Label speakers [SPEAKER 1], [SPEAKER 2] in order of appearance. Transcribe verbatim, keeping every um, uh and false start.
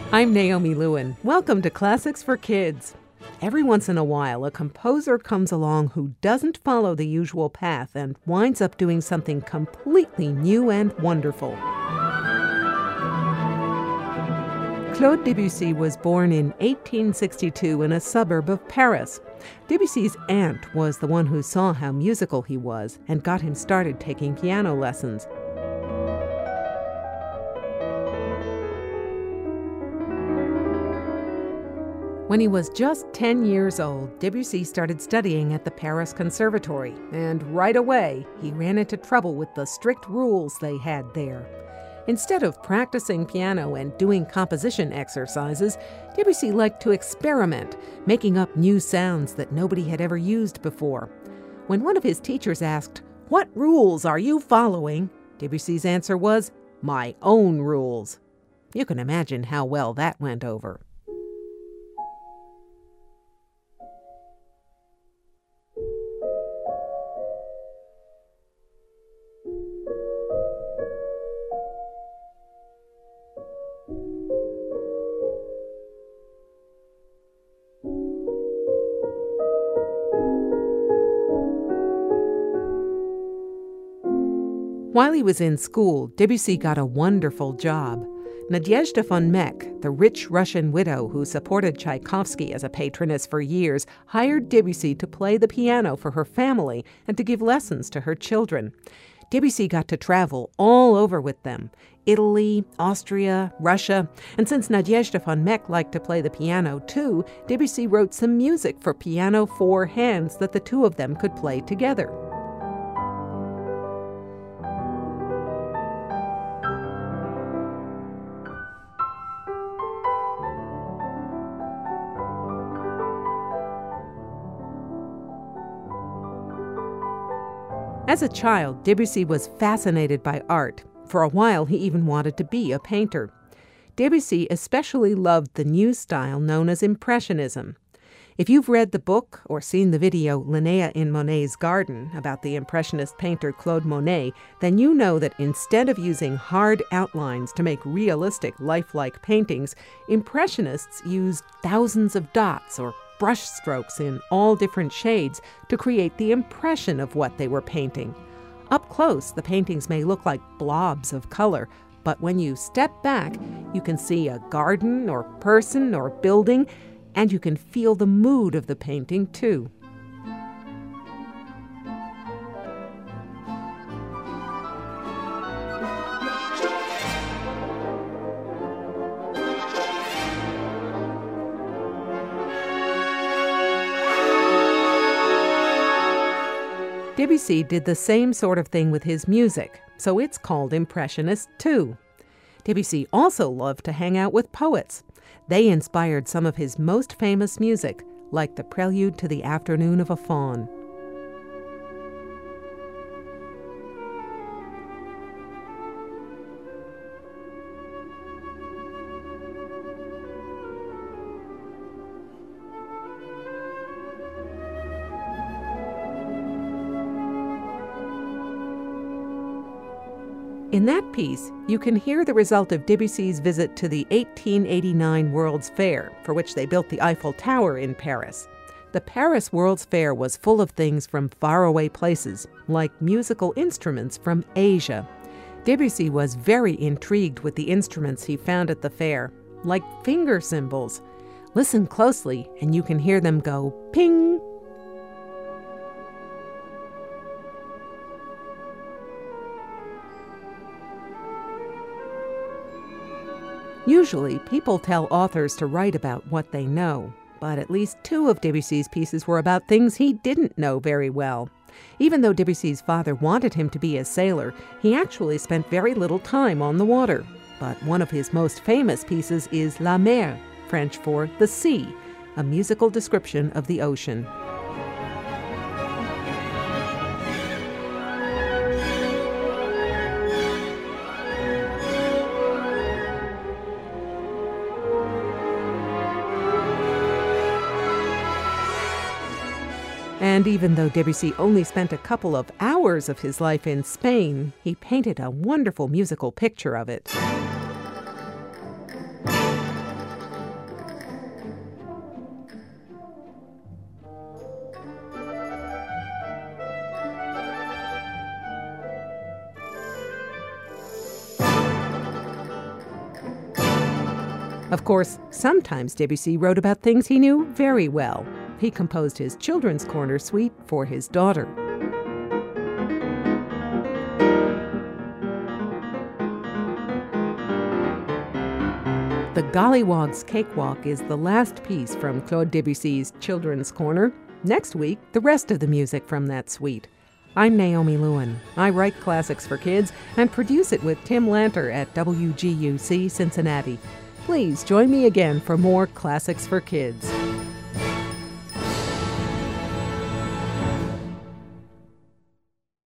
[SPEAKER 1] I'm Naomi Lewin. Welcome to Classics for Kids. Every once in a while, a composer comes along who doesn't follow the usual path and winds up doing something completely new and wonderful. Claude Debussy was born in eighteen sixty-two in a suburb of Paris. Debussy's aunt was the one who saw how musical he was and got him started taking piano lessons. When he was just ten years old, Debussy started studying at the Paris Conservatory, and right away he ran into trouble with the strict rules they had there. Instead of practicing piano and doing composition exercises, Debussy liked to experiment, making up new sounds that nobody had ever used before. When one of his teachers asked, "What rules are you following?" Debussy's answer was, "My own rules." You can imagine how well that went over. While he was in school, Debussy got a wonderful job. Nadezhda von Meck, the rich Russian widow who supported Tchaikovsky as a patroness for years, hired Debussy to play the piano for her family and to give lessons to her children. Debussy got to travel all over with them, Italy, Austria, Russia, and since Nadezhda von Meck liked to play the piano too, Debussy wrote some music for piano four hands that the two of them could play together. As a child, Debussy was fascinated by art. For a while, he even wanted to be a painter. Debussy especially loved the new style known as Impressionism. If you've read the book or seen the video Linnea in Monet's Garden about the Impressionist painter Claude Monet, then you know that instead of using hard outlines to make realistic, lifelike paintings, Impressionists used thousands of dots or brush strokes in all different shades to create the impression of what they were painting. Up close, the paintings may look like blobs of color, but when you step back, you can see a garden or person or building, and you can feel the mood of the painting too. Debussy did the same sort of thing with his music, so it's called Impressionist too. Debussy also loved to hang out with poets. They inspired some of his most famous music, like the Prelude to the Afternoon of a Faun. In that piece, you can hear the result of Debussy's visit to the eighteen eighty-nine World's Fair, for which they built the Eiffel Tower in Paris. The Paris World's Fair was full of things from faraway places, like musical instruments from Asia. Debussy was very intrigued with the instruments he found at the fair, like finger cymbals. Listen closely, and you can hear them go ping. Usually, people tell authors to write about what they know, but at least two of Debussy's pieces were about things he didn't know very well. Even though Debussy's father wanted him to be a sailor, he actually spent very little time on the water. But one of his most famous pieces is La Mer, French for the sea, a musical description of the ocean. And even though Debussy only spent a couple of hours of his life in Spain, he painted a wonderful musical picture of it. Of course, sometimes Debussy wrote about things he knew very well. He composed his Children's Corner suite for his daughter. The Golliwogg's Cakewalk is the last piece from Claude Debussy's Children's Corner. Next week, the rest of the music from that suite. I'm Naomi Lewin. I write classics for kids and produce it with Tim Lanter at W G U C Cincinnati. Please join me again for more Classics for Kids.